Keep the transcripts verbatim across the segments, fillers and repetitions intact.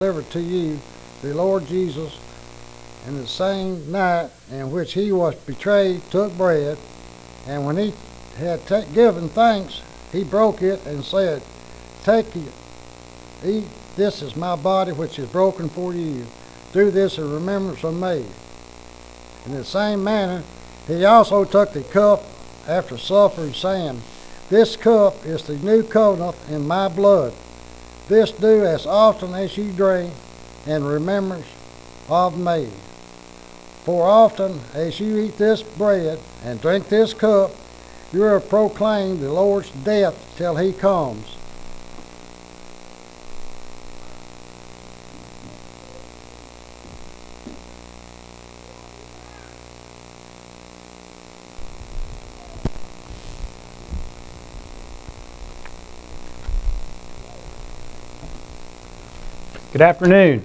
delivered to you the Lord Jesus, and the same night in which he was betrayed took bread, and when he had ta- given thanks, he broke it and said, Take it, eat, this is my body which is broken for you. Do this in remembrance of me. In the same manner, he also took the cup after supper, saying, This cup is the new covenant in my blood. This do as often as you drink in remembrance of me. For often as you eat this bread and drink this cup, you are proclaiming the Lord's death till he comes. Good afternoon.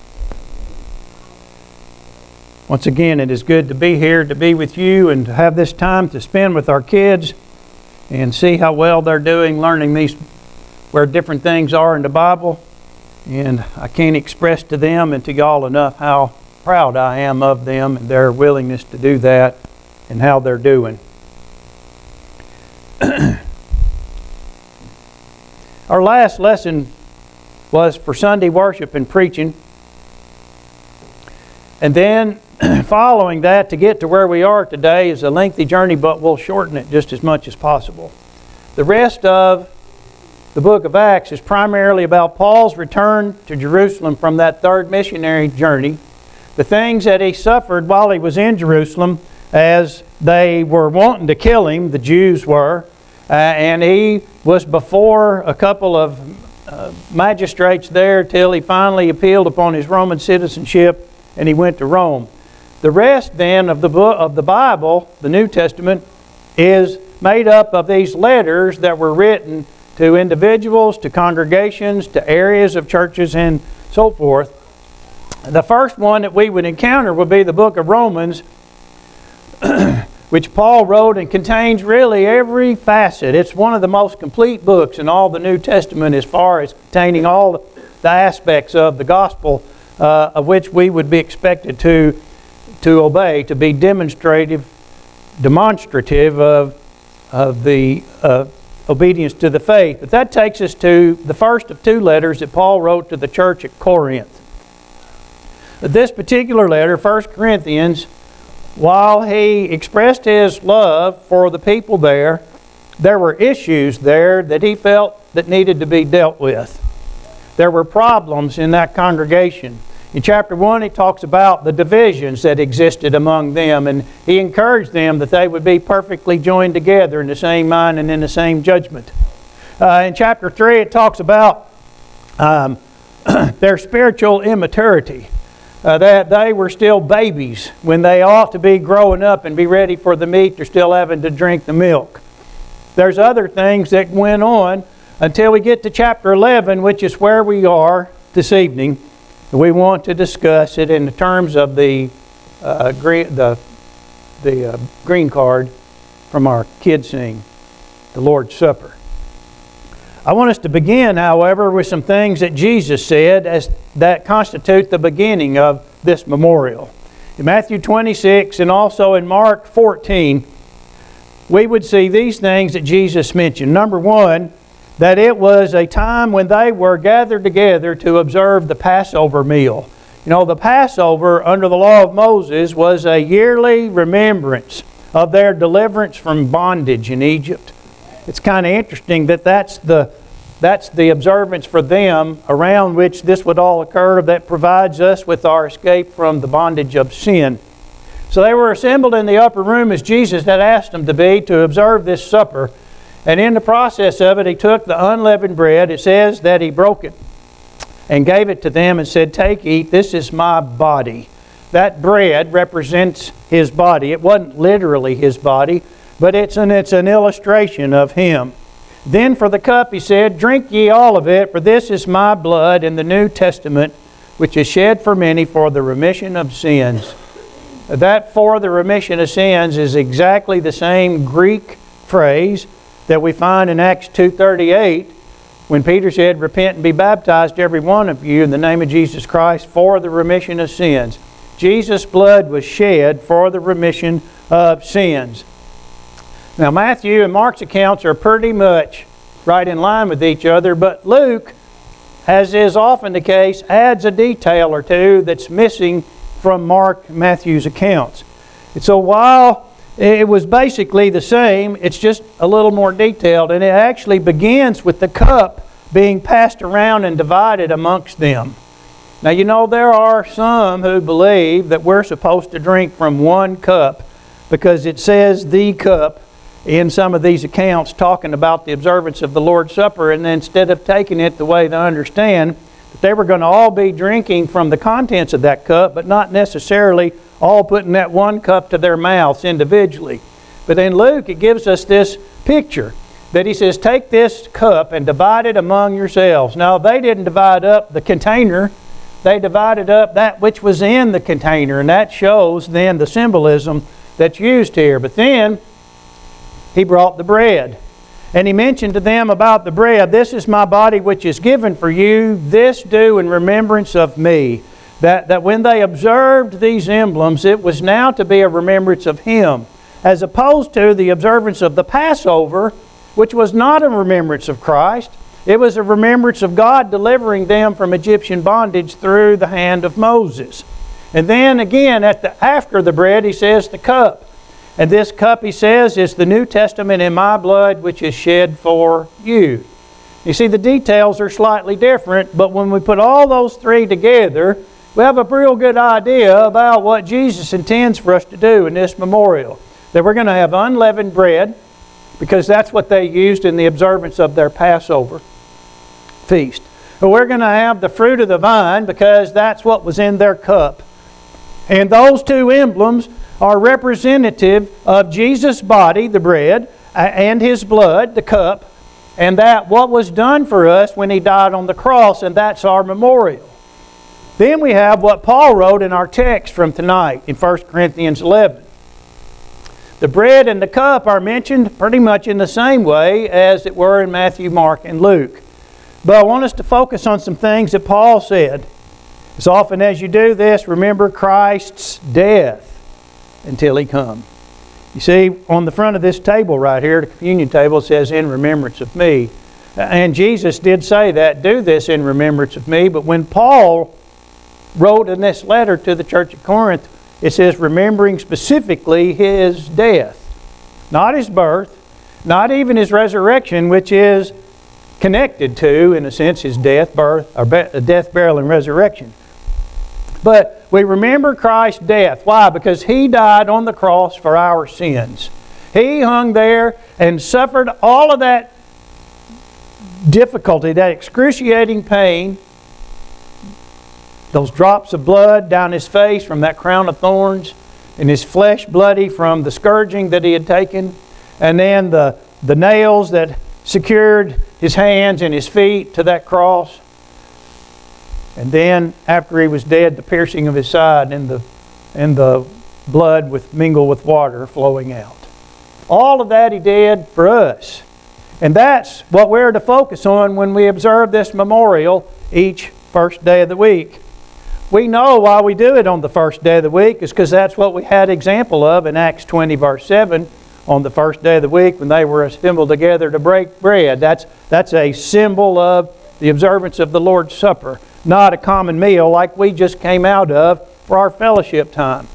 Once again, it is good to be here, to be with you, and to have this time to spend with our kids and see how well they're doing, learning these, where different things are in the Bible. And I can't express to them and to y'all enough how proud I am of them and their willingness to do that and how they're doing. Our last lesson was for Sunday worship and preaching. And then following that, to get to where we are today is a lengthy journey, but we'll shorten it just as much as possible. The rest of the book of Acts is primarily about Paul's return to Jerusalem from that third missionary journey, the things that he suffered while he was in Jerusalem as they were wanting to kill him, the Jews were, uh, and he was before a couple of Uh, magistrates there till he finally appealed upon his Roman citizenship and he went to Rome. The rest then of the book of the Bible, the New Testament, is made up of these letters that were written to individuals, to congregations, to areas of churches, and so forth. The first one that we would encounter would be the book of Romans, which Paul wrote and contains really every facet. It's one of the most complete books in all the New Testament as far as containing all the aspects of the gospel uh, of which we would be expected to, to obey, to be demonstrative, demonstrative of, of the uh, obedience to the faith. But that takes us to the first of two letters that Paul wrote to the church at Corinth. This particular letter, First Corinthians, while he expressed his love for the people there, there were issues there that he felt that needed to be dealt with. There were problems in that congregation. In chapter one, he talks about the divisions that existed among them, and he encouraged them that they would be perfectly joined together in the same mind and in the same judgment. Uh, in chapter three, it talks about um, their spiritual immaturity. Uh, that they were still babies when they ought to be growing up and be ready for the meat. They're still having to drink the milk. There's other things that went on until we get to chapter eleven, which is where we are this evening. We want to discuss it in the terms of the uh, green, the, the uh, green card from our kids sing, the Lord's Supper. I want us to begin, however, with some things that Jesus said as that constitute the beginning of this memorial. In Matthew twenty-six and also in Mark fourteen, we would see these things that Jesus mentioned. Number one, that it was a time when they were gathered together to observe the Passover meal. You know, the Passover under the law of Moses was a yearly remembrance of their deliverance from bondage in Egypt. It's kind of interesting that that's the that's the observance for them around which this would all occur, that provides us with our escape from the bondage of sin. So they were assembled in the upper room as Jesus had asked them to be to observe this supper. And in the process of it, he took the unleavened bread. It says that he broke it and gave it to them and said, Take, eat, this is my body. That bread represents his body. It wasn't literally his body, but it's an, it's an illustration of him. Then for the cup he said, Drink ye all of it, for this is my blood in the New Testament, which is shed for many for the remission of sins. That for the remission of sins is exactly the same Greek phrase that we find in Acts two thirty-eight when Peter said, repent and be baptized, every one of you, in the name of Jesus Christ for the remission of sins. Jesus' blood was shed for the remission of sins. Now, Matthew and Mark's accounts are pretty much right in line with each other, but Luke, as is often the case, adds a detail or two that's missing from Mark and Matthew's accounts. And so while it was basically the same, it's just a little more detailed, and it actually begins with the cup being passed around and divided amongst them. Now, you know, there are some who believe that we're supposed to drink from one cup because it says the cup in some of these accounts talking about the observance of the Lord's Supper, and then instead of taking it the way they understand, that they were going to all be drinking from the contents of that cup, but not necessarily all putting that one cup to their mouths individually. But in Luke, it gives us this picture that he says, take this cup and divide it among yourselves. Now, they didn't divide up the container. They divided up that which was in the container, and that shows then the symbolism that's used here. But then he brought the bread, and he mentioned to them about the bread, this is my body which is given for you. This do in remembrance of me. That, that when they observed these emblems, it was now to be a remembrance of Him, as opposed to the observance of the Passover, which was not a remembrance of Christ. It was a remembrance of God delivering them from Egyptian bondage through the hand of Moses. And then again, at the, after the bread, he says the cup. And this cup, he says, is the New Testament in my blood, which is shed for you. You see, the details are slightly different, but when we put all those three together, we have a real good idea about what Jesus intends for us to do in this memorial. That we're going to have unleavened bread, because that's what they used in the observance of their Passover feast. But we're going to have the fruit of the vine, because that's what was in their cup. And those two emblems are representative of Jesus' body, the bread, and His blood, the cup, and that what was done for us when He died on the cross, and that's our memorial. Then we have what Paul wrote in our text from tonight in First Corinthians eleven. The bread and the cup are mentioned pretty much in the same way as it were in Matthew, Mark, and Luke. But I want us to focus on some things that Paul said. As often as you do this, remember Christ's death until He come. You see, on the front of this table right here, the communion table, says, in remembrance of me. And Jesus did say that, do this in remembrance of me. But when Paul wrote in this letter to the church at Corinth, it says, remembering specifically His death. Not His birth, not even His resurrection, which is connected to, in a sense, His death, birth, or death, burial, and resurrection. But we remember Christ's death. Why? Because He died on the cross for our sins. He hung there and suffered all of that difficulty, that excruciating pain, those drops of blood down His face from that crown of thorns, and His flesh bloody from the scourging that He had taken, and then the, the nails that secured His hands and His feet to that cross. And then, after He was dead, the piercing of His side and the, and the blood with, mingled with water flowing out. All of that He did for us. And that's what we're to focus on when we observe this memorial each first day of the week. We know why we do it on the first day of the week is because that's what we had example of in Acts twenty, verse seven, on the first day of the week when they were assembled together to break bread. That's, that's a symbol of the observance of the Lord's Supper, not a common meal like we just came out of for our fellowship time.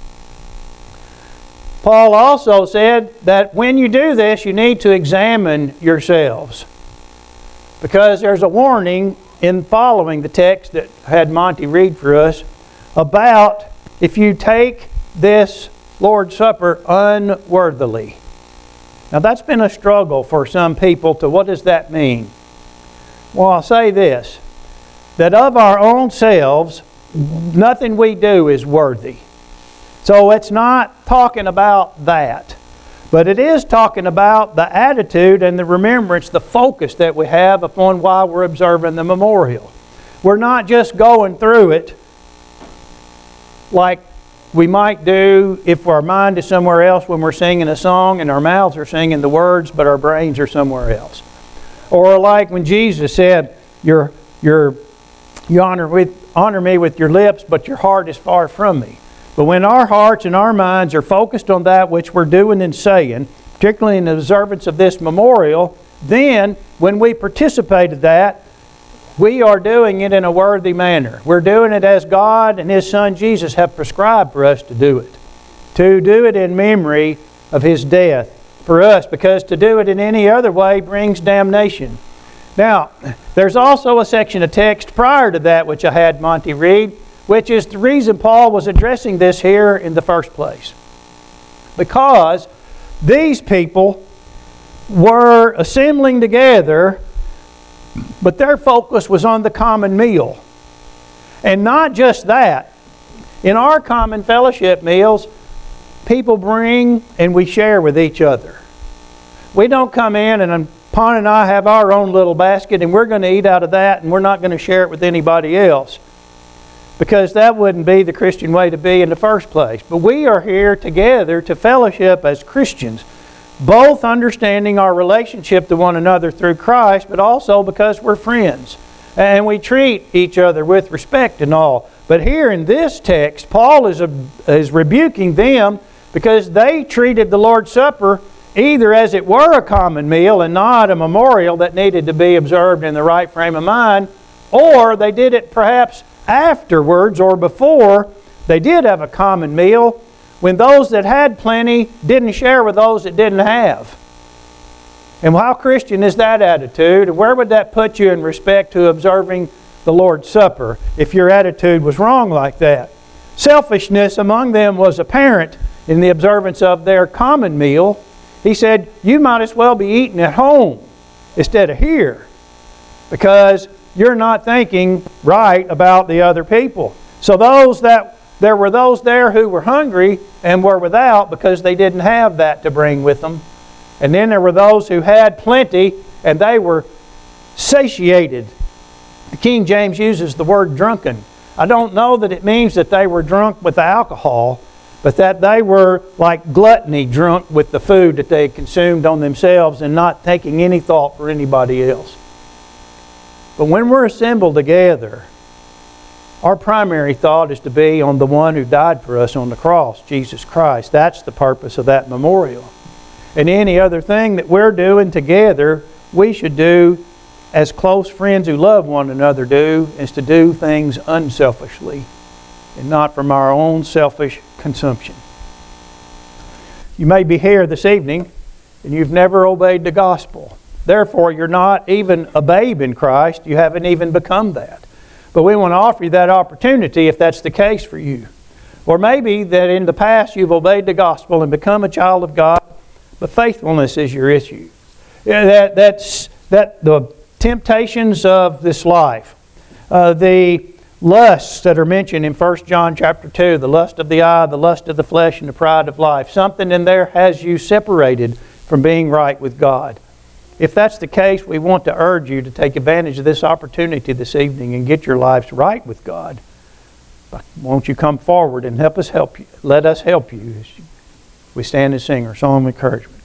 Paul also said that when you do this, you need to examine yourselves, because there's a warning in following the text that had Monty read for us about if you take this Lord's Supper unworthily. Now that's been a struggle for some people to what does that mean? Well, I'll say this, that of our own selves, nothing we do is worthy. So it's not talking about that. But it is talking about the attitude and the remembrance, the focus that we have upon why we're observing the memorial. We're not just going through it like we might do if our mind is somewhere else when we're singing a song and our mouths are singing the words, but our brains are somewhere else. Or like when Jesus said, you're, you're, you honor, with, honor me with your lips, but your heart is far from me. But when our hearts and our minds are focused on that which we're doing and saying, particularly in the observance of this memorial, then when we participate in that, we are doing it in a worthy manner. We're doing it as God and His Son Jesus have prescribed for us to do it. To do it in memory of His death for us, because to do it in any other way brings damnation. Now, there's also a section of text prior to that which I had Monty read, which is the reason Paul was addressing this here in the first place. Because these people were assembling together, but their focus was on the common meal. And not just that. In our common fellowship meals, people bring and we share with each other. We don't come in and Pon and I have our own little basket and we're going to eat out of that and we're not going to share it with anybody else. Because that wouldn't be the Christian way to be in the first place. But we are here together to fellowship as Christians, both understanding our relationship to one another through Christ, but also because we're friends. And we treat each other with respect and all. But here in this text, Paul is, a, is rebuking them because they treated the Lord's Supper either as it were a common meal and not a memorial that needed to be observed in the right frame of mind, or they did it perhaps afterwards or before they did have a common meal when those that had plenty didn't share with those that didn't have. And how Christian is that attitude? And where would that put you in respect to observing the Lord's Supper if your attitude was wrong like that? Selfishness among them was apparent in the observance of their common meal. He said, you might as well be eating at home instead of here, because you're not thinking right about the other people. So those that there were those there who were hungry and were without because they didn't have that to bring with them. And then there were those who had plenty and they were satiated. The King James uses the word drunken. I don't know that it means that they were drunk with alcohol, but that they were like gluttony, drunk with the food that they had consumed on themselves and not taking any thought for anybody else. But when we're assembled together, our primary thought is to be on the one who died for us on the cross, Jesus Christ. That's the purpose of that memorial. And any other thing that we're doing together, we should do as close friends who love one another do, is to do things unselfishly and not from our own selfish consumption. You may be here this evening and you've never obeyed the gospel. Therefore, you're not even a babe in Christ. You haven't even become that. But we want to offer you that opportunity if that's the case for you. Or maybe that in the past you've obeyed the gospel and become a child of God, but faithfulness is your issue. Yeah, that, that's, that the temptations of this life, uh, the lusts that are mentioned in First John chapter two, the lust of the eye, the lust of the flesh, and the pride of life. Something in there has you separated from being right with God. If that's the case, we want to urge you to take advantage of this opportunity this evening and get your lives right with God. Won't you come forward and help us help you? Let us help you as we stand and sing our song of encouragement.